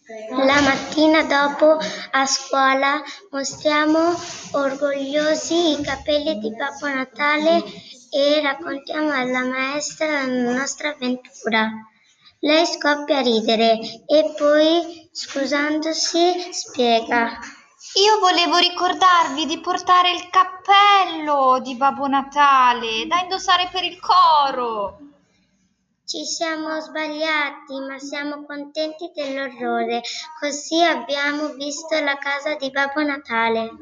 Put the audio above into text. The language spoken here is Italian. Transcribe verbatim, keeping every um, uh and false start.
La mattina dopo, a scuola, mostriamo orgogliosi i capelli di Babbo Natale e raccontiamo alla maestra la nostra avventura. Lei scoppia a ridere e poi, scusandosi, spiega. Io volevo ricordarvi di portare il cappello di Babbo Natale da indossare per il coro. Ci siamo sbagliati, ma siamo contenti dell'orrore. Così abbiamo visto la casa di Babbo Natale.